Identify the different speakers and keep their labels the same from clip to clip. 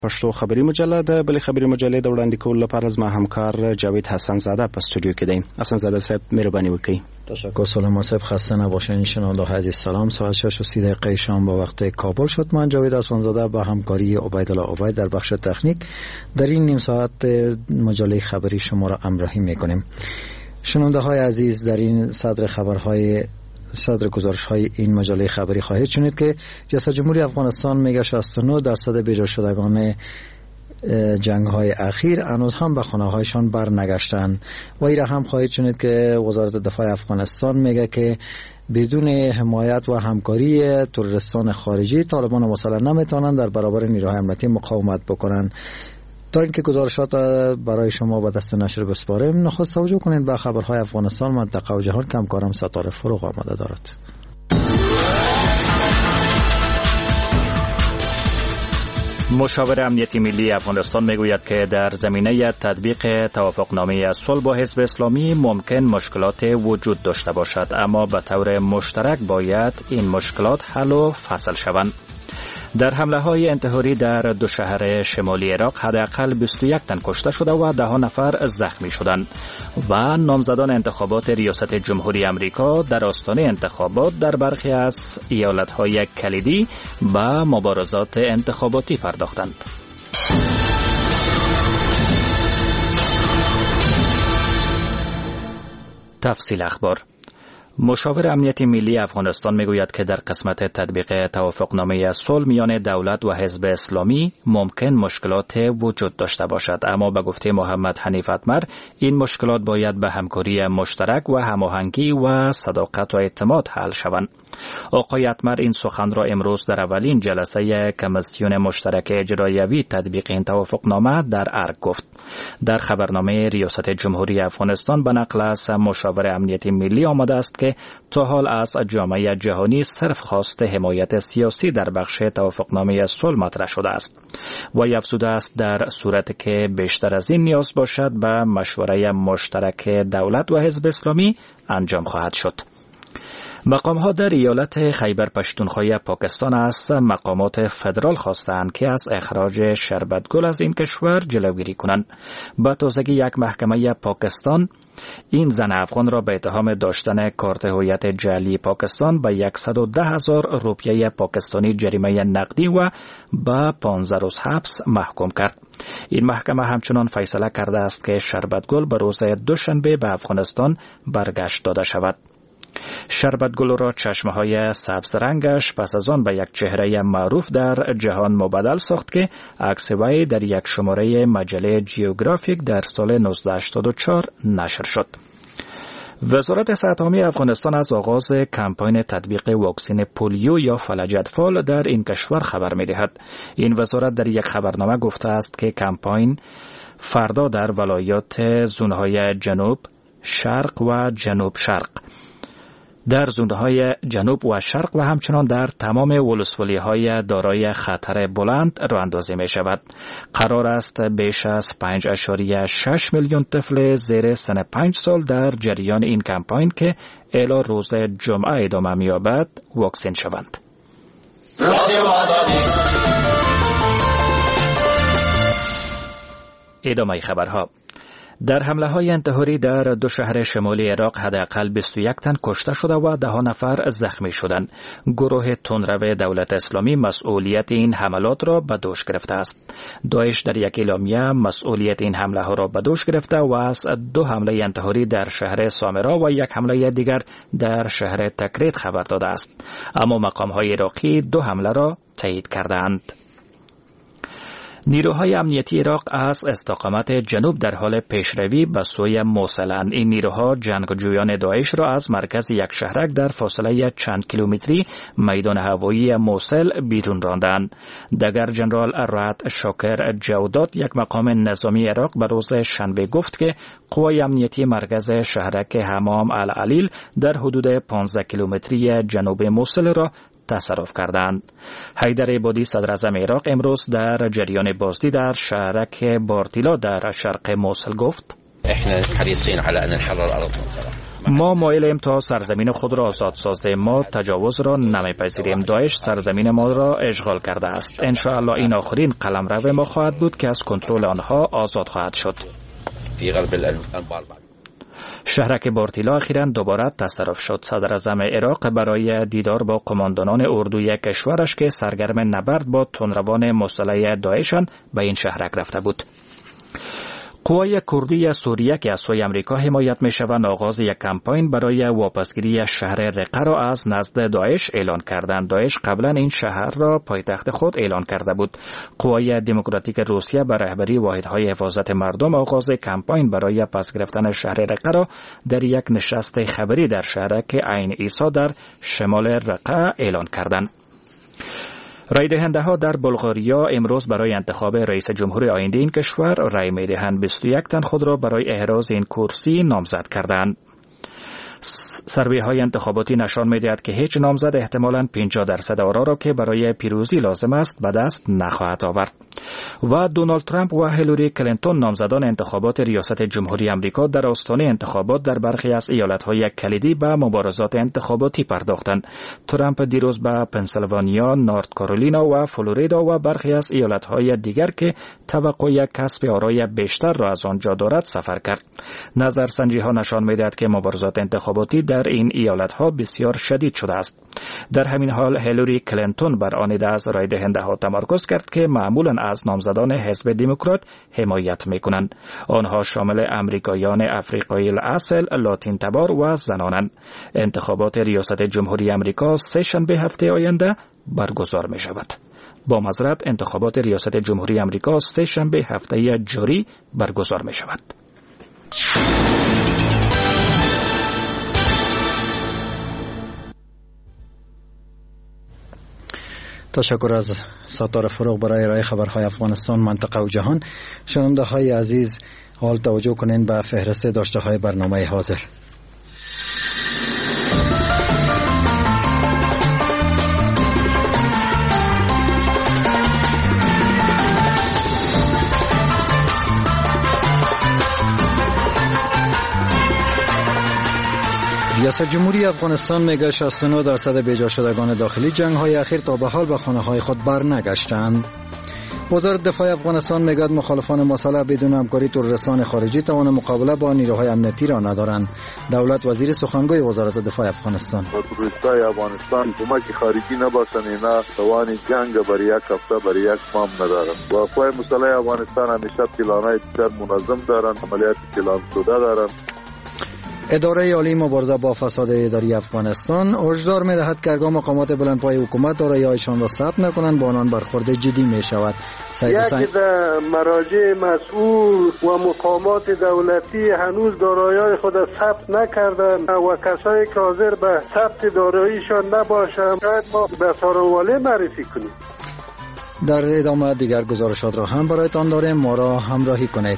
Speaker 1: پښتو خبري مجله د بلې خبري مجلې د وړاندې کولو لپاره زما همکار جاوید حسن زاده په استودیو کې دی. حسن زاده صاحب مهرباني وکړئ.
Speaker 2: تشکر سلام صاحب، خسته نباشین شنونده های عزیز. سلام. ساعت 6:30 شام به وقت کابل شد. من جاوید حسن زاده با همکاری عبیدالله عبید در بخش تکنیک در این نیم ساعت مجله خبری شما را همراهی میکنیم. شنونده های عزیز، در این صدر گزارش های این مجله خبری خواهید شنید که ریاست جمهوری افغانستان میگه 69% بیجا شدگان جنگ های اخیر هنوز هم به خانه هایشان بر نگشتند. و این را هم خواهید شنید که وزارت دفاع افغانستان میگه که بدون حمایت و همکاری تروریستان خارجی طالبان مثلا نمیتونن در برابر نیروهای امنیتی مقاومت بکنن. تا اینکه گزارشات برای شما به دست نشر بسپاریم، نخست توجه کنید به خبرهای افغانستان، منطقه و جهان. همکارم ستاره فروغ آماده دارد.
Speaker 3: مشاور امنیتی ملی افغانستان میگوید که در زمینه تطبیق توافقنامه صلح با حزب اسلامی ممکن مشکلات وجود داشته باشد، اما به طور مشترک باید این مشکلات حل و فصل شوند. در حمله های انتحاری در دو شهر شمالی عراق حداقل 21 تن کشته شده و 10 نفر زخمی شدند و نامزدان انتخابات ریاست جمهوری آمریکا در آستانه انتخابات در برخی از ایالت‌های کلیدی به مبارزات انتخاباتی پرداختند. تفصیل اخبار. مشاور امنیتی ملی افغانستان میگوید که در قسمت تطبیق توافقنامه صلح میان دولت و حزب اسلامی ممکن مشکلات وجود داشته باشد، اما به گفته محمد حنیف اتمر این مشکلات باید به همکاری مشترک و هماهنگی و صداقت و اعتماد حل شوند. آقای اتمر این سخن را امروز در اولین جلسه کمیسیون مشترک اجرایوی تطبیق این توافقنامه در ارگ گفت. در خبرنامه ریاست جمهوری افغانستان به نقل از مشاور امنیتی ملی آمده است که تا حال از جامعه جهانی صرف خواست حمایت سیاسی در بخش توافقنامه صلح مطرح شده است و افزوده است در صورتی که بیشتر از این نیاز باشد به مشوره مشترک دولت و حزب اسلامی انجام خواهد شد. مقام‌ها در ایالت خیبر پشتونخوا پاکستان از مقامات فدرال خواستند که از اخراج شربتگل از این کشور جلوگیری کنند. با تازگی یک محکمه پاکستان این زن افغان را به اتهام داشتن کارت هویت جعلی پاکستان به 110,000 روپیه پاکستانی جریمه نقدی و به 15 روز حبس محکوم کرد. این محکمه همچنان فیصله کرده است که شربتگل به روز دوشنبه به افغانستان برگشت داده شود. شربتگل را چشمه‌های سبز رنگش پس از آن به یک چهره معروف در جهان مبدل ساخت که عکس وی در یک شماره مجله جیوگرافیک در سال 1984 نشر شد. وزارت صحت عامه افغانستان از آغاز کمپاین تطبیق واکسن پولیو یا فلج اطفال در این کشور خبر می‌دهد. این وزارت در یک خبرنامه گفته است که کمپاین فردا در ولایات زونهای جنوب، شرق و جنوب شرق، در زونهای جنوب و شرق و همچنان در تمام ولسوالی‌های دارای خطر بلند راه اندازی می شود. قرار است بیش از 5.6 میلیون طفل زیر سن 5 سال در جریان این کمپاین که الی روز جمعه ادامه می یابد واکسن شوند. ادامه خبرها. در حمله های انتحاری در دو شهر شمالی عراق حداقل 21 تن کشته شده و 10 نفر زخمی شدند. گروه تندرو دولت اسلامی مسئولیت این حملات را به دوش گرفته است. داعش در یک اعلامیه مسئولیت این حمله ها را به دوش گرفته و از 2 حمله انتحاری در شهر سامرا و یک حمله دیگر در شهر تکریت خبر داده است، اما مقام های عراقی 2 حمله را تایید کردند. نیروهای امنیتی عراق از استقامت جنوب در حال پیشروی به سوی موصلند. این نیروها جنگجویان داعش را از مرکز یک شهرک در فاصله چند کیلومتری میدان هوایی موصل بیرون راندند. دگر جنرال رعد شاکر جودات، یک مقام نظامی عراق، به روز شنبه گفت که قوای امنیتی مرکز شهرک حمام العلیل در حدود 15 کیلومتری جنوب موصل را تصرف کردند. حیدر عبادی صدراعظم عراق امروز در جریان بازدید در شهرک بارتیلا در شرق موصل گفت: ما مایلیم تا سرزمین خود را آزاد سازیم. ما تجاوز را نمیپذیریم. داعش سرزمین ما را اشغال کرده است. ان شاء الله این آخرین قلمرو ما خواهد بود که از کنترل آنها آزاد خواهد شد. شهرک بارتیلا اخیراً دوباره تصرف شد. صدر اعظم عراق برای دیدار با قماندانان اردوی کشورش که سرگرم نبرد با تندروان مسلح داعشند به این شهرک رفته بود. قوای کردی سوریه که از سوی امریکا حمایت می شوند آغاز یک کمپاین برای واپسگیری شهر رقه را از نزد داعش اعلان کردند. داعش قبلا این شهر را پایتخت خود اعلان کرده بود. قوای دموکراتیک روسیه به رهبری واحدهای حفاظت مردم آغاز کمپاین برای پس گرفتن شهر رقه را در یک نشست خبری در شهرک عین عیسی در شمال رقه اعلان کردند. رای دهنده ها در بلغاریا امروز برای انتخاب رئیس جمهور آینده این کشور رای می دهند. 21 تن خود را برای احراز این کرسی نامزد کردند. سروی های انتخاباتی نشان می دهد که هیچ نامزد احتمالاً 50% آرا را که برای پیروزی لازم است به دست نخواهد آورد. و دونالد ترامپ و هیلاری کلینتون نامزدان انتخابات ریاست جمهوری آمریکا در آستانه انتخابات در برخی از ایالت‌های کلیدی به مبارزات انتخاباتی پرداختند. ترامپ دیروز به پنسیلوانیا، نورت کارولینا و فلوریدا و برخی از ایالت‌های دیگر که توقع کسب آرای بیشتر را از آنجا دارد سفر کرد. نظرسنجی‌ها نشان می‌دهد که مبارزات انتخاباتی در این ایالت‌ها بسیار شدید شده است. در همین حال هیلاری کلینتون بر آن ایده از رای دهنده‌ها تمرکز کرد که معمولاً از نامزدان حزب دموکرات حمایت می‌کنند. آنها شامل امریکایان افریقایی الاصل، لاتین تبار و زنانند. انتخابات ریاست جمهوری آمریکا سه شنبه هفته آینده برگزار می‌شود. با معذرت انتخابات ریاست جمهوری آمریکا سه شنبه هفته جاری برگزار می‌شود.
Speaker 2: تشکر از ستاره فروغ برای ارائه خبرهای افغانستان، منطقه و جهان. شنونده های عزیز حال توجه کنین به فهرست داشته های برنامه حاضر. ریاست جمهوری افغانستان میگه 69% بیجا شدگان داخلی جنگ های اخیر تا به حال به خانه های خود بر نگشتند. وزارت دفاع افغانستان میگه مخالفان مسلح بدون همکاری تروریستان خارجی توان مقابله با نیروهای امنیتی را ندارند. دولت وزیر سخنگوی وزارت دفاع افغانستان:
Speaker 4: تروریستای افغانستان کمک خارجی نباشند، اینا توان جنگ برای یک هفته برای یک ماه ندارند. و قوای مسلح افغانستان همیشه پلان‌های بسیار منظم دارند، عملیات پلان شده دارند.
Speaker 2: اداره عالی مبارزه با فساد اداری افغانستان هشدار می‌دهد که اگر مقامات بلندپای حکومت دارایی‌هایشان را ثبت نکنند با آنان برخورد جدی می‌شود.
Speaker 5: یکی در مراجع مسئول و مقامات دولتی هنوز دارایی‌های خود ثبت نکردند و کسایی که حاضر به ثبت داراییشان نباشند شاید ما به سارواله معرفی کنیم.
Speaker 2: در ادامه دیگر گزارشات را هم برایتان داریم، ما را همراهی کنید.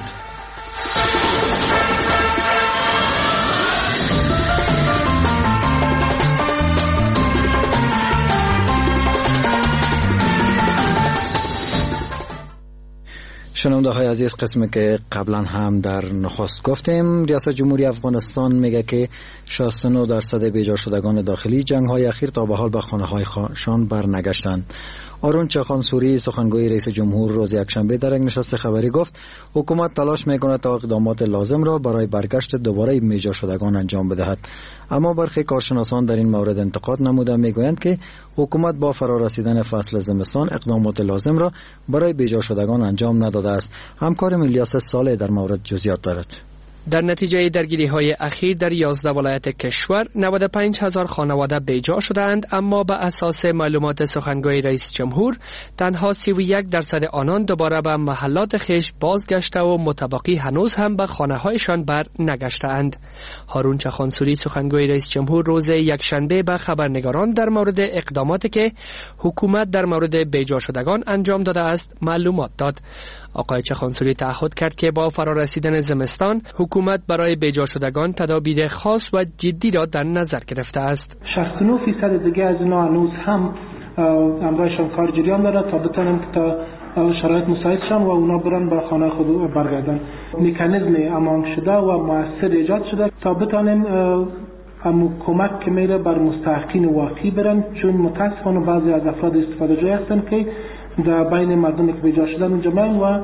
Speaker 2: شنونده های عزیز، قسمی که قبلا هم در نخست گفتیم، ریاست جمهوری افغانستان میگه که 69% بیجا شدگان داخلی جنگ های اخیر تا به حال به خانه هایشان برنگشتند. آرون چخانسوری سخنگوی رئیس جمهور روز یکشنبه در یک نشست خبری گفت حکومت تلاش میکند تا اقدامات لازم را برای برگشت دوباره بیجا شدگان انجام بدهد، اما برخی کارشناسان در این مورد انتقاد نموده میگویند که حکومت با فرارسیدن فصل زمستان اقدامات لازم را برای بیجا شدگان انجام نداده است. همکار الیاس صالح در مورد جزئیات دارد.
Speaker 6: در نتیجه درگیری‌های اخیر در 11 ولایت کشور 95,000 خانواده بیجا شدند، اما به اساس معلومات سخنگوی رئیس جمهور تنها 31% آنان دوباره به محلات خیش بازگشته و متبقی هنوز هم به خانه‌هایشان بر نگشته‌اند. هارون چخانسوری سخنگوی رئیس جمهور روز یکشنبه به خبرنگاران در مورد اقداماتی که حکومت در مورد بیجا شدگان انجام داده است معلومات داد. آقای چخانسوری تعهد کرد که با فرارسیدن زمستان حکومت برای بیجا شدگان تدابیر خاص و جدی را در نظر گرفته است.
Speaker 7: 69% دیگه از اینا هنوز هم امرایشان کار جریان داره تا بتونن که تا شرایط مساعد شن و اونا برن به خانه خود برگردن. مکانیزم امان شده و مؤثر ایجاد شده تا بتونیم همون کمک که میره بر مستحقین واقعی برن، چون متاسفانه بعضی از افراد استفاده جوی هستن که در بین مردمی که بیجا شدن اونجا من و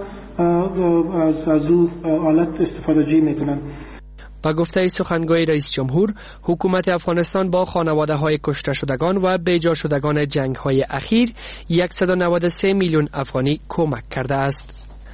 Speaker 7: از او آلت استفاده جوی میکنن.
Speaker 6: با گفته سخنگوی رئیس جمهور، حکومت افغانستان با خانواده‌های کشته شدگان و بیجا شدگان جنگ‌های اخیر 193 میلیون افغانی کمک کرده است.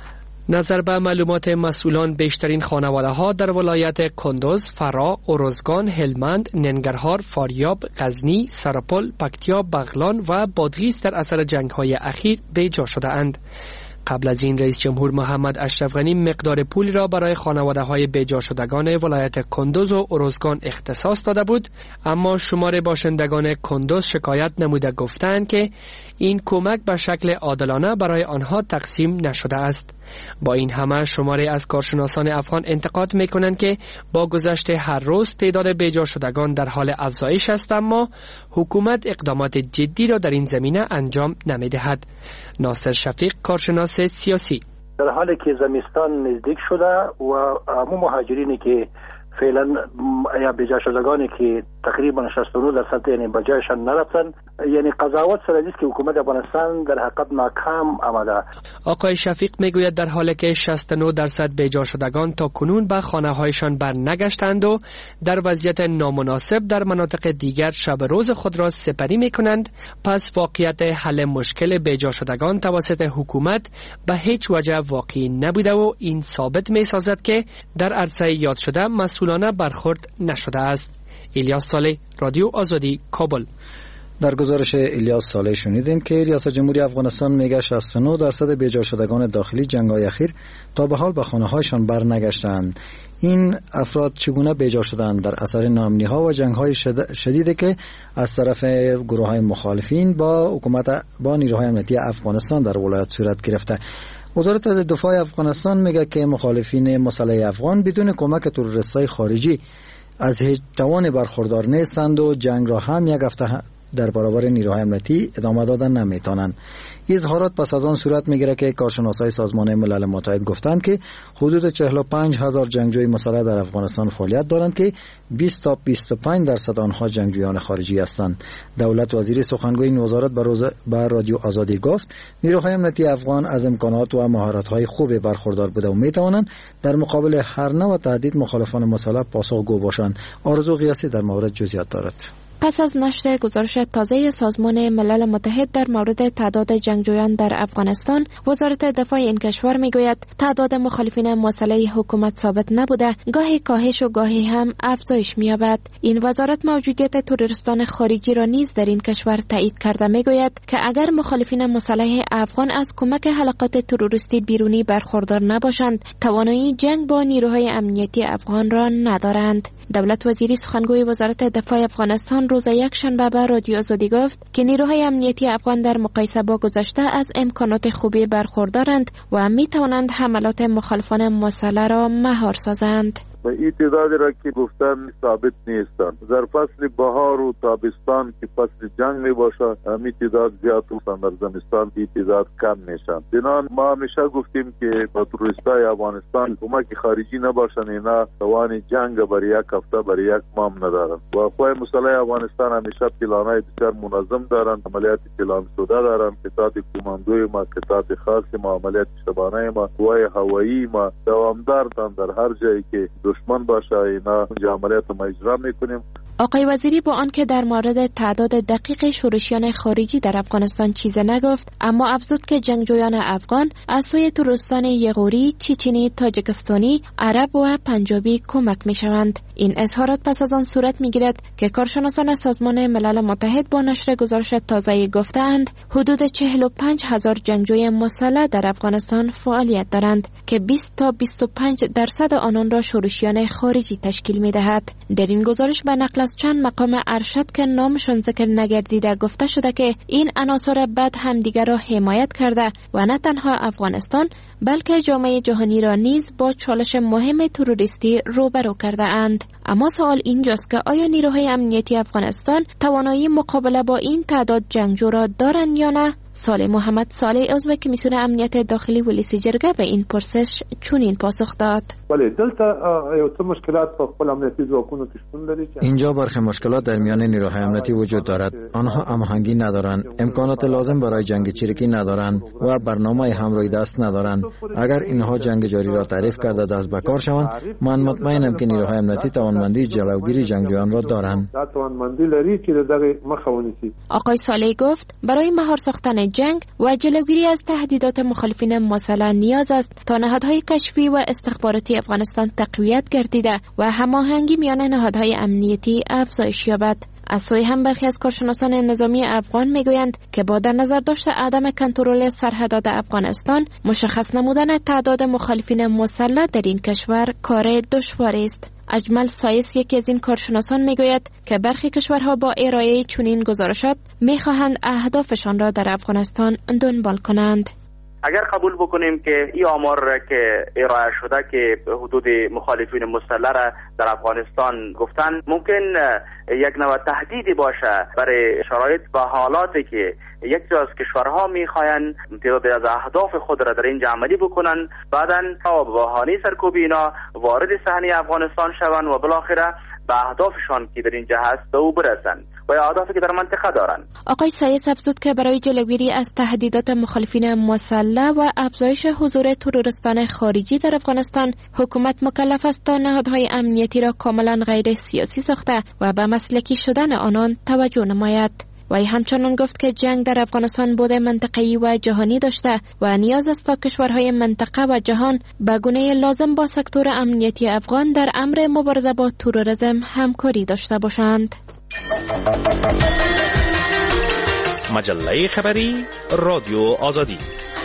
Speaker 6: نظر به معلومات مسئولان، بیشترین خانواده‌ها در ولایت کندوز، فرا، اروزگان، هلمند، ننگرهار، فاریاب، غزنی، سرپل، پکتیا، بغلان و بادغیس در اثر جنگ‌های اخیر بیجا شده‌اند. قبل از این رئیس جمهور محمد اشرف غنی مقدار پولی را برای خانواده‌های بیجا شدگان ولایت کندوز و اروزگان اختصاص داده بود، اما شمار باشندگان کندوز شکایت نموده گفتند که این کمک به شکل عادلانه برای آنها تقسیم نشده است. با این همه شماری از کارشناسان افغان انتقاد می‌کنند که با گذشت هر روز تعداد بیجا شدگان در حال افزایش است، اما حکومت اقدامات جدی را در این زمینه انجام نمی‌دهد. ناصر شفیق، کارشناس سیاسی:
Speaker 8: در حالی که زمستان نزدیک شده و همون مهاجرینی که فعلا یا بیجا شدگانی که تقریبا 69% یعنی بجایشان نرفتن، یعنی قضاوت سر است که حکومت افغانستان در حقیقت ناکام آمده.
Speaker 6: آقای شفیق میگوید در حالی که 69% بیجا شدگان تا کنون به خانه‌هایشان برنگشتند و در وضعیت نامناسب در مناطق دیگر شب روز خود را سپری میکنند، پس واقعیت حل مشکل بیجا شدگان توسط حکومت به هیچ وجه واقعی نبوده و این ثابت میسازد که در عرصه یاد شده مسئولانه برخورد نشده است. الیاس صالح، رادیو آزادی، کابل.
Speaker 2: در گزارش الیاس صالح شنیدیم که ریاست جمهوری افغانستان میگه 69% بیجا شدگان داخلی جنگ‌های اخیر تا به حال به خانه‌هایشان برنگشتند. این افراد چگونه بیجا شدند؟ در اثر ناامنی‌ها و جنگ‌های شدیدی که از طرف گروه‌های مخالفین با حکومت با نیروهای امنیتی افغانستان در ولایت صورت گرفته. وزارت دفاع افغانستان میگه که مخالفین مسلح افغان بدون کمک تروریست‌های خارجی از هیچ توان برخوردار نیستند و جنگ را هم یک هفته در برابر نیروهای امنیتی ادامه دادن نمیتونند. اظهارات پس از آن صورت میگیره که کارشناسای سازمان ملل متحد گفتند که حدود 45,000 جنگجوی مسلح در افغانستان فعالیت دارند که 20 تا 25% آنها جنگجویان خارجی هستند. دولت وزیر سخنگوی این وزارت به رادیو آزادی گفت نیروهای امنیتی افغان از امکانات و مهارت‌های خوب برخوردار بوده و میتوانند در مقابل هر نوع تهدید مخالفان مسلح پاسخگو باشند. آرزو قیاسی در مورد جزئیات دارد.
Speaker 9: پس از نشر گزارش تازه سازمان ملل متحد در مورد تعداد جنگجویان در افغانستان، وزارت دفاع این کشور میگوید تعداد مخالفین مسلح حکومت ثابت نبوده، گاهی کاهش و گاهی هم افزایش می‌یابد. این وزارت موجودیت تروریستان خارجی را نیز در این کشور تایید کرده میگوید که اگر مخالفین مسلح افغان از کمک حلقات تروریستی بیرونی برخوردار نباشند، توانایی جنگ با نیروهای امنیتی افغان را ندارند. دولت وزیری سخنگوی وزارت دفاع افغانستان روز یکشنبه به رادیو آزادی گفت که نیروهای امنیتی افغان در مقایسه با گذشته از امکانات خوبی برخوردارند و می توانند حملات مخالفان مسلح را مهار سازند.
Speaker 4: و این تعدادی را که گفتن ثابت نیستند. در فصل بهار و تابستان که فصل جنگ می باشد همین تعداد زیاد هستند، در زمستان این تعداد کم میشن. چنان ما همیشه گفتیم که با تروریستای افغانستان کمک خارجی نباشند، اینا توان جنگ برای یک هفته برای یک ماه ندارند. و قوای مسلح افغانستان همیشه پلانای بسیار منظم دارند، عملیات پلان شده دارند، قطعات کماندوی ما، قطعات خاص ما، عملیات شبانه ما، قوای هوایی ما دوامدار در هر جایی که دشمن باشه اینا عملیات ما اجرا میکنیم.
Speaker 9: آقای وزیری با آنکه در مورد تعداد دقیق شورشیان خارجی در افغانستان چیزی نگفت، اما افزود که جنگجویان افغان از سوی ترکستان یغوری، چچنی، تاجیکستانی، عرب و پنجابی کمک میشوند. این اظهارات پس از آن صورت میگیرد که کارشناسان سازمان ملل متحد با نشر گزارش تازه گفتند حدود 45,000 جنگجوی مسلح در افغانستان فعالیت دارند که 20 تا 25% آنان را شورشیان خارجی تشکیل میدهد. در این گزارش به نقل از چند مقام ارشد که نامشون ذکر نگردیده گفته شده که این عناصر بد همدیگر را حمایت کرده و نه تنها افغانستان بلکه جامعه جهانی را نیز با چالش مهم تروریستی روبرو کرده اند. اما سوال اینجاست که آیا نیروهای امنیتی افغانستان توانایی مقابله با این تعداد جنگجو را دارند یا نه؟ صالح محمد صالح عضو کمیسیون امنیت داخلی ولسی جرګه به این پرسش چنین پاسخ داد:
Speaker 10: ولی دلته یو څه مشکلات په خپل امنیتي ځواکونو کې شتون لري.
Speaker 2: اینجا برخی مشکلات در میان نیروهای امنیتی وجود دارد. آنها هماهنگی ندارند، امکانات لازم برای جنگ چریکی ندارند و برنامه همراهی دست ندارند. اگر اینها جنگ جاری را تعریف کرده دست به کار شوند، من مطمئنم که نیروهای امنیتی توانمندی جلوگیری جنگجویان را دارند.
Speaker 9: آقای صالح گفت برای مهار ساختن جنگ و جلوگیری از تهدیدات مخالفین مسلح نیاز است تا نهادهای کشفی و استخباراتی افغانستان تقویت گردیده و هماهنگی میان نهادهای امنیتی افزایش یابد. از سوی هم برخی از کارشناسان نظامی افغان میگویند که با در نظر داشت عدم کنترل سرحدات افغانستان، مشخص نمودن تعداد مخالفین مسلح در این کشور کار دشواری است. اجمل سایس یکی از این کارشناسان میگوید که برخی کشورها با ارائه چنین گزارشات میخواهند اهدافشان را در افغانستان دنبال کنند.
Speaker 11: اگر قبول بکنیم که این آمار که ارائه شده که حدود مخالفین مسلح را در افغانستان گفتن، ممکن یک نوع تهدیدی باشه برای شرایط و حالاتی که یک جا از کشورها میخواین تعداد از اهداف خود را در اینجا عملی بکنن، بعداً با بهانه سرکوب اینا وارد صحنه افغانستان شوند و بالاخره به اهدافشان که در اینجا هست به او برسن و اهدافی که در منطقه دارن. آقای
Speaker 9: سایس افزود که برای جلوگیری از تهدیدات مخالفین مسلح و افزایش حضور تروریستان خارجی در افغانستان، حکومت مکلف است تا نهادهای امنیتی را کاملا غیر سیاسی ساخته و به مسلکی شدن آنان توجه نماید. وی همچنان گفت که جنگ در افغانستان بود منطقه‌ای و جهانی داشته و نیاز است تا کشورهای منطقه و جهان به گونه لازم با سکتور امنیتی افغان در امر مبارزه با تروریسم همکاری داشته باشند.
Speaker 12: مجله خبری رادیو آزادی.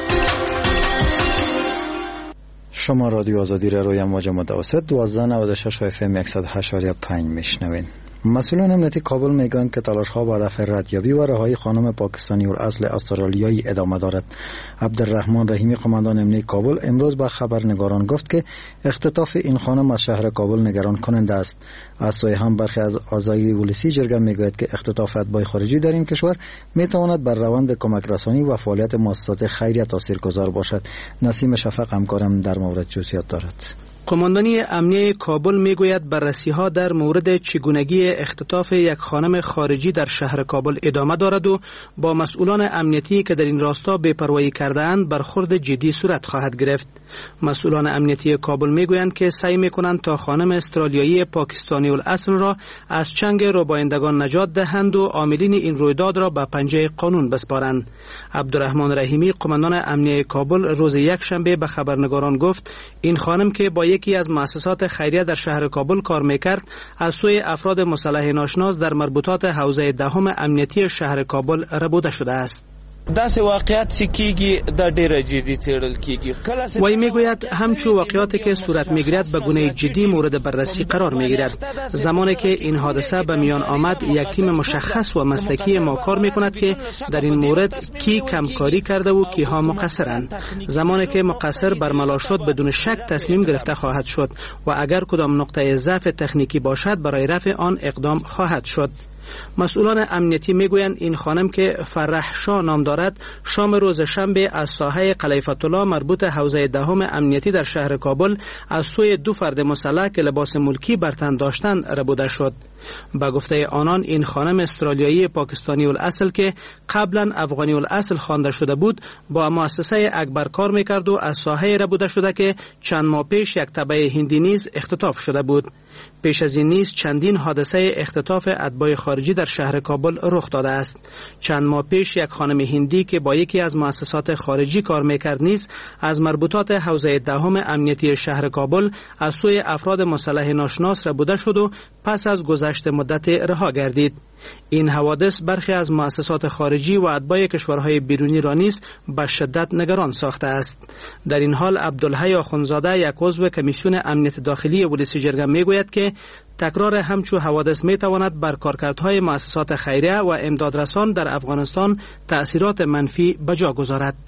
Speaker 2: شما رادیو آزادی را روی امواج متوسط 1296 FM 108.5 میشنوین. مسئولان امنیتی کابل میگویند که تلاش‌ها با هدف ردیابی و رهایی خانم پاکستانی الاصل استرالیایی ادامه دارد. عبدالرحمن رحیمی قماندان امنیتی کابل امروز به خبرنگاران گفت که اختطاف این خانم از شهر کابل نگران کننده است. از سوی هم برخی از اعضای ولسی جرگه میگوید که اختطاف اتباع خارجی در این کشور میتواند بر روند کمک رسانی و فعالیت مؤسسات خیریه تاثیرگذار باشد. نسیم شفق همکارم در مورد جزئیات دارد.
Speaker 13: قماندانی امنیه کابل میگوید بررسی‌ها در مورد چگونگی اختطاف یک خانم خارجی در شهر کابل ادامه دارد و با مسئولان امنیتی که در این راستا بی‌پروایی کرده‌اند برخورد جدی صورت خواهد گرفت. مسئولان امنیتی کابل میگویند که سعی می‌کنند تا خانم استرالیایی پاکستانی الاصل را از چنگ ربایندگان نجات دهند و عاملین این رویداد را به پنجه قانون بسپارند. عبدالرحمن رحیمی قماندان امنیه کابل روز یکشنبه به خبرنگاران گفت این خانم که با یکی از مؤسسات خیریه در شهر کابل کار میکرد از سوی افراد مسلح ناشناس در مربوطات حوزه دهم امنیتی شهر کابل ربوده شده است.
Speaker 14: داسې واقعیت چې کیږي دا ډېره جدي څېړل کیږي.
Speaker 13: وی میگوید همچو واقعیاتی که صورت میگیرد به گونه جدی مورد بررسی قرار میگیرد. زمانی که این حادثه به میان آمد یک تیم مشخص و مسلکی ما کار میکند که در این مورد کی کمکاری کرده و کیها مقصرند. زمانی که مقصر برملا شد بدون شک تصمیم گرفته خواهد شد و اگر کدام نقطه ضعف تکنیکی باشد برای رفع آن اقدام خواهد شد. مسئولان امنیتی میگویند این خانم که فرح شاه نام دارد شام روز شنبه از ساحه قلعه فتح‌الله مربوط حوزه دهم امنیتی در شهر کابل از سوی دو فرد مسلح که لباس ملکی بر تن داشتند ربوده شد. با گفته آنان این خانم استرالیایی پاکستانی الاصل که قبلا افغانی الاصل خوانده شده بود با مؤسسه اکبر کار میکرد و از ساحه ربوده شده که چند ماه پیش یک تبع هندی نیز اختطاف شده بود. پیش از این نیز چندین حادثه اختطاف اتباع خارجی در شهر کابل رخ داده است. چند ماه پیش یک خانم هندی که با یکی از مؤسسات خارجی کار میکرد نیز از مربوطات حوزه دهم امنیتی شهر کابل از سوی افراد مسلح ناشناس ربوده شد و پس از گذشت مدت رها گردید. این حوادث برخی از مؤسسات خارجی و اتباع کشورهای بیرونی را نیز به شدت نگران ساخته است. در این حال عبدالحی آخوندزاده یک عضو کمیسیون امنیت داخلی ولسی جرگه میگوید که تکرار همچو حوادث میتواند بر کارکردهای مؤسسات خیریه و امدادرسان در افغانستان تأثیرات منفی به جا گذارد.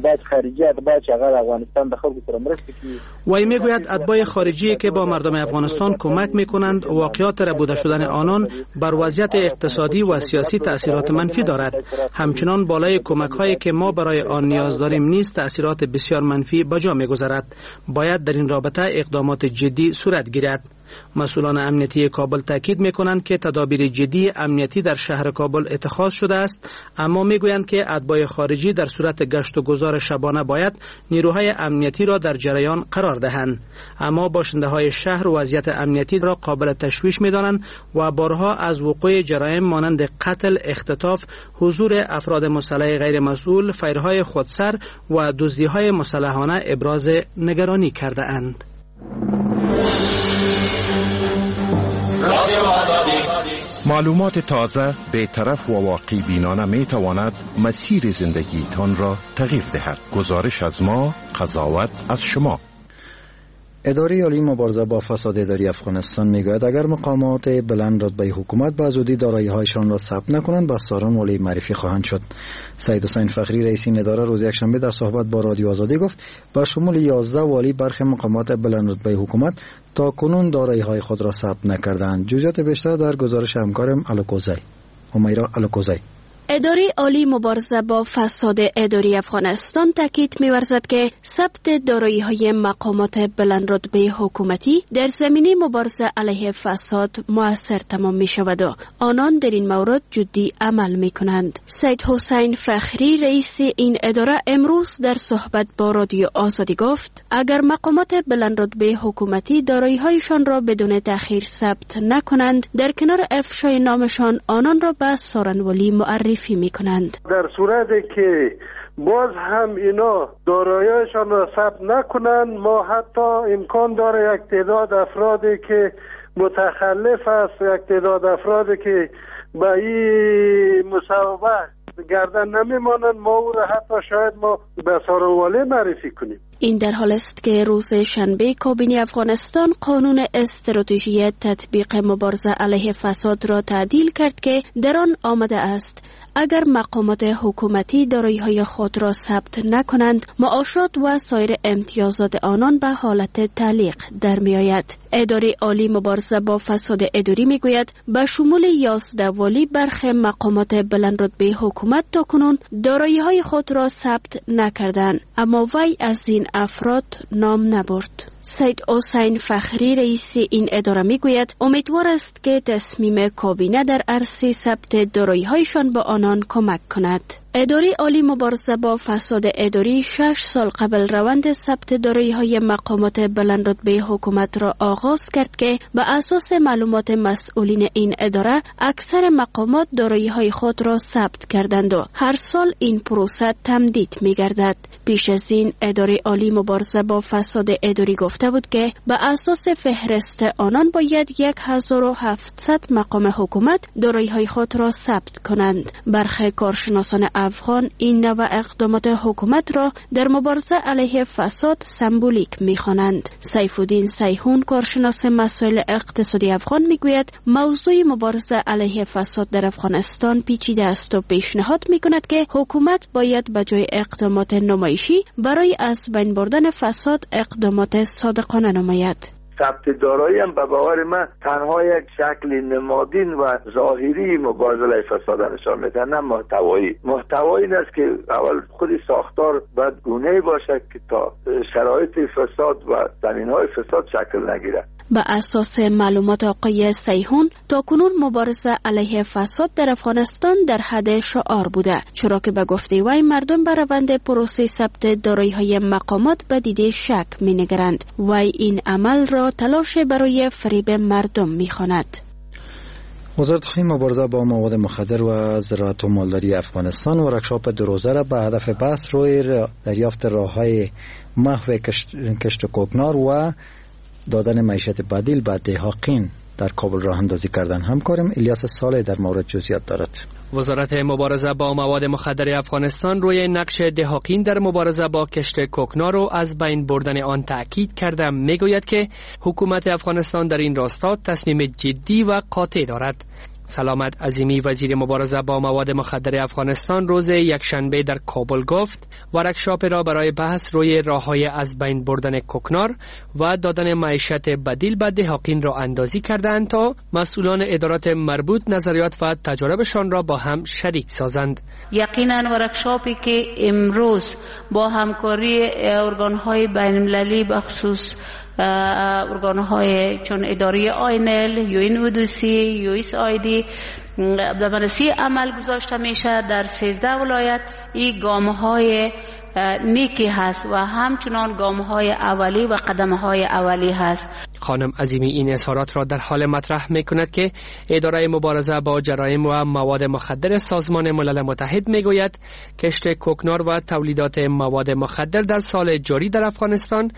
Speaker 8: باید خارجی اتباع چقدر افغانستان به خلق سره مرسته کی.
Speaker 13: وی میگوید اتباع خارجی که با مردم افغانستان کمک میکنند واقعات ربوده شدن آنان بر وضعیت اقتصادی و سیاسی تأثیرات منفی دارد. همچنان بالای کمک هایی که ما برای آن نیاز داریم نیز تأثیرات بسیار منفی به جا میگذارد. باید در این رابطه اقدامات جدی صورت گیرد. مسئولان امنیتی کابل تاکید میکنند که تدابیر جدی امنیتی در شهر کابل اتخاذ شده است، اما میگویند که اتباع خارجی در صورت گشت و گذار شبانه باید نیروهای امنیتی را در جریان قرار دهند. اما باشنده های شهر وضعیت امنیتی را قابل تشویش میدانند و بارها از وقوع جرایم مانند قتل، اختطاف، حضور افراد مسلح غیر مسئول، فیرهای خودسر و دزدی‌های مسلحانه ابراز نگرانی کرده اند.
Speaker 15: معلومات تازه، بی‌طرف و واقعی بینانه می تواند مسیر زندگیتان را تغییر دهد. گزارش از ما، قضاوت از شما.
Speaker 2: اداره عالی مبارزه با فساد اداری افغانستان میگوید اگر مقامات بلند رتبه حکومت به زودی دارایی‌هایشان را ثبت نکنند به افسران ولی معرفی خواهند شد. سید حسین فخری رئیس این اداره روز یکشنبه در صحبت با رادیو آزادی گفت با شمول 11 والی برخی مقامات بلند رتبه حکومت تا کنون دارایی‌های خود را ثبت نکردند. جزئیات بیشتر در گزارش همکارم امیرا الکوزی.
Speaker 16: اداره عالی مبارزه با فساد اداری افغانستان تاکید می‌ورزد که ثبت دارایی‌های مقامات بلند رتبه حکومتی در زمینه مبارزه علیه فساد مؤثر تمام می‌شود و آنان در این مورد جدی عمل می‌کنند. سید حسین فخری رئیس این اداره امروز در صحبت با رادیو آزادی گفت اگر مقامات بلند رتبه حکومتی دارایی‌هایشان را بدون تأخیر ثبت نکنند در کنار افشای نامشان آنان را به سارنولی معرفی میکنند.
Speaker 5: در صورتی که باز هم اینا داراییشان را ثبت نکنند ما حتی امکان داره یک تعداد افرادی که متخلف است، یک تعداد افرادی که به این مصوبه گردن نمیمانند ما او را حتی شاید ما به سارنولی معرفی کنیم.
Speaker 16: این در حال است که روز شنبه کابینه افغانستان قانون استراتژی تطبیق مبارزه علیه فساد را تعدیل کرد که در آن آمده است اگر مقامات حکومتی دارایی‌های خود را ثبت نکنند معاشات و سایر امتیازات آنان به حالت تعلیق در می‌آید. اداره عالی مبارزه با فساد اداری میگوید به شمول 11 والی برخی مقامات بلند رتبه حکومت تاکنون دارایی‌های خود را ثبت نکردند، اما وی از این افراد نام نبرد. سید حسین فخری رئیس این اداره میگوید امیدوار است که تصمیم کابینه در عرصه ثبت دارایی‌هایشان به آنان کمک کند. اداره عالی مبارزه با فساد اداری 6 سال قبل روند ثبت دارایی‌های مقامات بلند رتبه حکومت را آغاز کرد که به اساس معلومات مسئولین این اداره اکثر مقامات دارایی‌های خود را ثبت کردند و هر سال این پروسه تمدید می‌گردد. پیش از این اداره عالی مبارزه با فساد اداری گفته بود که به اساس فهرست آنان باید 1700 مقام حکومت دارایی‌های خود را ثبت کنند. برخی کارشناسان افغان این نوع اقدامات حکومت را در مبارزه علیه فساد سمبولیک می‌خوانند. سیف الدین سیحون کارشناس مسائل اقتصادی افغان میگوید موضوع مبارزه علیه فساد در افغانستان پیچیده است و پیشنهاد می‌کند که حکومت باید به جای اقدامات نمایشی برای از بین بردن فساد اقدامات صادقانه نماید.
Speaker 17: ثبت دارایی هم به باور من تنها یک شکل نمادین و ظاهری مبارزه فساد نشان میده، نه محتوایی. محتوایی این است که اول خود ساختار باید گونه‌ای باشد که تا شرایط فساد و زمینه‌های فساد شکل نگیرد.
Speaker 16: به اساس معلومات آقای سیحون تاکنون مبارزه علیه فساد در افغانستان در حد شعار بوده، چرا که به گفته وی مردم بر روند پروسه ثبت دارایی‌های مقامات به دید شک می‌نگرند. وی این عمل را تلاش برای فریب مردم می‌خواند.
Speaker 2: وزارت مبارزه با مواد مخدر و زراعت و مالداری افغانستان ورکشاپ 2 روزه را به هدف بحث روی دریافت راه‌های محو کشت کوکنار و دادن معیشت بدیل به دهقان در کابل راه اندازی کردن. همکارم الیاس صالح در مورد جزئیات دارد.
Speaker 6: وزارت مبارزه با مواد مخدر افغانستان روی نقش دهقان در مبارزه با کشت کوکنار و از بین بردن آن تاکید کرده میگوید که حکومت افغانستان در این راستا تصمیم جدی و قاطع دارد. سلامت عظیمی وزیر مبارزه با مواد مخدر افغانستان روز یکشنبه در کابل گفت ورکشاپ را برای بحث روی راه‌های از بین بردن کوکنار و دادن معیشت بدیل به دهقان را اندازی کردند تا مسئولان ادارات مربوط نظریات و تجاربشان را با هم شریک سازند.
Speaker 18: یقینا ورکشاپی که امروز با همکاری ارگان‌های بین‌المللی بخصوص ارگان‌های چون اداره آینل، UNODC، USAID در بررسی عمل گذاشته میشه در 13 ولایت. این گام‌های نیکی هست و همچنان گام‌های اولی و قدم‌های اولی هست.
Speaker 6: خانم عظیمی این اظهارات را در حال مطرح می‌کند که اداره مبارزه با جرایم و مواد مخدر سازمان ملل متحد می‌گوید کشت کوکنار و تولیدات مواد مخدر در سال جاری در افغانستان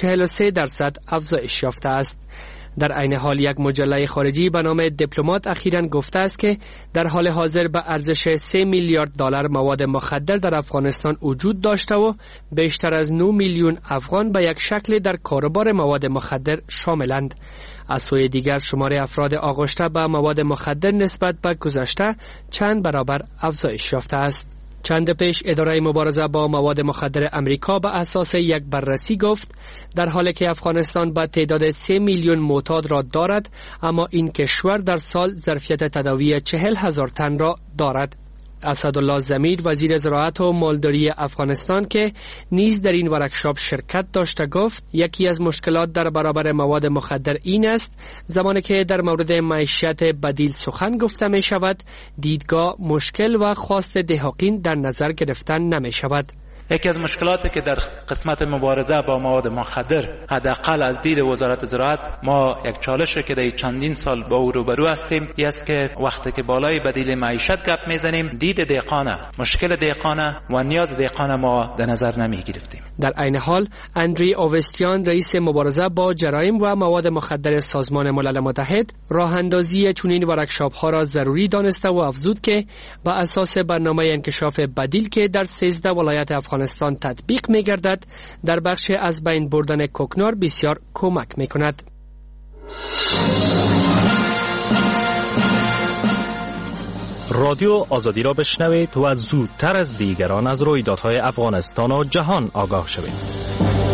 Speaker 6: 43% افزایش یافته است. در عین حال یک مجله خارجی به نام دیپلمات اخیراً گفته است که در حال حاضر به ارزش 3 میلیارد دلار مواد مخدر در افغانستان وجود داشته و بیشتر از 9 میلیون افغان به یک شکل در کاروبار مواد مخدر شاملند. از سوی دیگر شمار افراد آغشته به مواد مخدر نسبت به گذشته چند برابر افزایش یافته است. چند پیش اداره مبارزه با مواد مخدر امریکا به اساس یک بررسی گفت در حالی که افغانستان با تعداد 3 میلیون معتاد را دارد، اما این کشور در سال ظرفیت تداوی 40,000 تن را دارد. اسدالله ضمیر وزیر زراعت و مالداری افغانستان که نیز در این ورکشاپ شرکت داشته گفت یکی از مشکلات در برابر مواد مخدر این است زمانی که در مورد معیشت بدیل سخن گفته می شود دیدگاه مشکل و خواست دهقان در نظر گرفتن نمی شود.
Speaker 19: یکی از مشکلاتی که در قسمت مبارزه با مواد مخدر حداقل از دید وزارت زراعت ما یک چالش که در چندین سال با او روبرو هستیم است که وقتی که بالای بدیل معیشت گپ میزنیم دید دهقانه، مشکل دهقانه و نیاز دهقانه ما در نظر نمی گرفتیم.
Speaker 6: در عین حال اندری اووستیان رئیس مبارزه با جرایم و مواد مخدر سازمان ملل متحد راه اندازی چنین ورکشاپ ها را ضروری دانسته و افزود که با اساس برنامه انکشاف بدیل که در 13 ولایت افغانستان تطبیق می گردد در بخش از بین بردن کوکنار بسیار کمک می کند.
Speaker 12: رادیو آزادی را بشنوید و زودتر از دیگران از رویدادهای افغانستان و جهان آگاه شوید.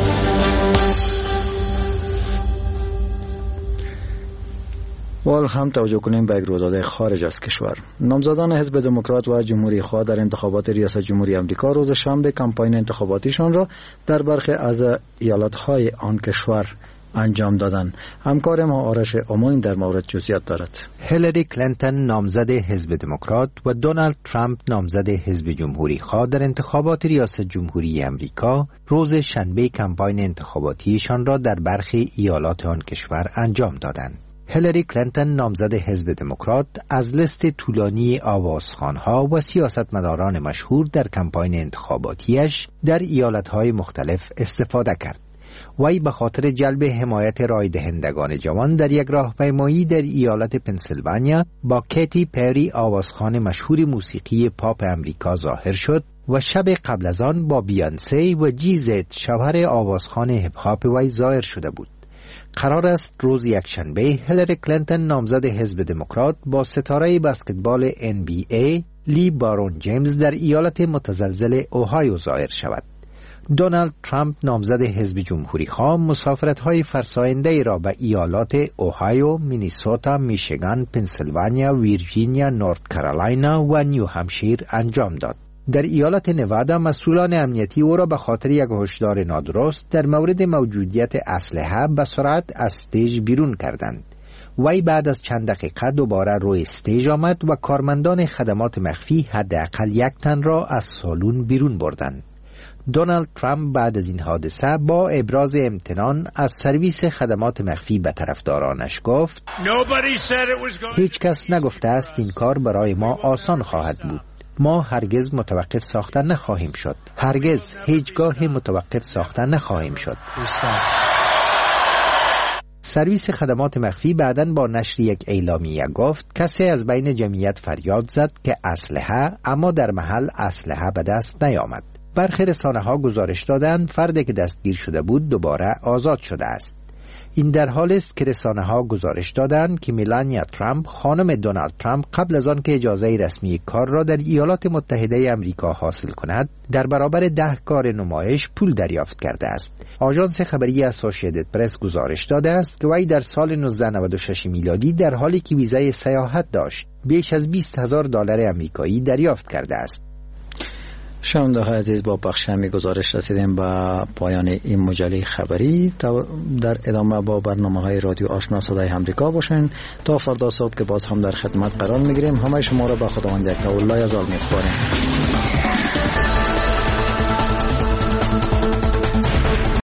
Speaker 2: وال هم توجه کنیم به رویداد خارج از کشور. نامزدان حزب دموکرات و جمهوری خواه در انتخابات ریاست جمهوری آمریکا روز شنبه کمپاین انتخاباتیشان را در برخی از ایالت‌های آن کشور انجام دادند. همکار ما آرش امین در مورد جزئیات دارد.
Speaker 20: هیلاری کلینتون نامزد حزب دموکرات و دونالد ترامپ نامزد حزب جمهوری خواه در انتخابات ریاست جمهوری آمریکا روز شنبه کمپاین انتخاباتیشان را در برخی ایالات آن کشور انجام دادند. هیلاری کلینتون نامزد حزب دموکرات از لیست طولانی آوازخوان‌ها و سیاستمداران مشهور در کمپاین انتخاباتیش در ایالت‌های مختلف استفاده کرد. وی به خاطر جلب حمایت رای دهندگان جوان در یک راهپیمایی در ایالت پنسیلوانیا با کیتی پری آوازخوان مشهور موسیقی پاپ امریکا ظاهر شد و شب قبل از آن با بیانسی و جیزت شوهر آوازخوان هپ هاپ وی ظاهر شده بود. قرار است روز یکشنبه هیلاری کلینتون نامزد حزب دموکرات با ستاره بسکتبال NBA لی بارون جیمز در ایالت متزلزل اوهایو ظاهر شود. دونالد ترامپ نامزد حزب جمهوری خواه مسافرت‌های فرساینده را به ایالات اوهایو، مینیسوتا، میشیگان، پنسیلوانیا، ویرجینیا، نورت کارولاینا و نیو همشیر انجام داد. در ایالت نوادا مسئولان امنیتی او را به خاطر یک هشدار نادرست در مورد موجودیت اسلحه به سرعت از استیج بیرون کردند. وی بعد از چند دقیقه دوباره روی استیج آمد و کارمندان خدمات مخفی حداقل یک تن را از سالن بیرون بردند. دونالد ترامپ بعد از این حادثه با ابراز امتنان از سرویس خدمات مخفی به طرفدارانش گفت هیچ کس نگفته است این کار برای ما آسان خواهد بود. ما هرگز متوقف ساختن نخواهیم شد. هرگز هیچگاه متوقف ساختن نخواهیم شد. سرویس خدمات مخفی بعداً با نشر یک اعلامیه گفت کسی از بین جمعیت فریاد زد که اسلحه، اما در محل اسلحه به دست نیامد. برخی رسانه‌ها گزارش دادند فردی که دستگیر شده بود دوباره آزاد شده است. این در حالی است که رسانه‌ها گزارش دادند که ملانیا ترامپ خانم دونالد ترامپ قبل از آن که اجازه رسمی کار را در ایالات متحده آمریکا حاصل کند در برابر 10 کار نمایش پول دریافت کرده است. آژانس خبری اسوسییتد پرس گزارش داده است که وی در سال 1996 میلادی در حالی که ویزای سیاحت داشت بیش از $20,000 آمریکایی دریافت کرده است.
Speaker 2: شنونده‌های عزیز، با بخش همی گزارش رسیدیم به پایان این مجله خبری. در ادامه با برنامه‌های رادیو آشنا صدای آمریکا باشین تا فردا صبح که باز هم در خدمت قرار می‌گیریم. همه شما را به خداوند یکتا الله یزال می‌سپاریم.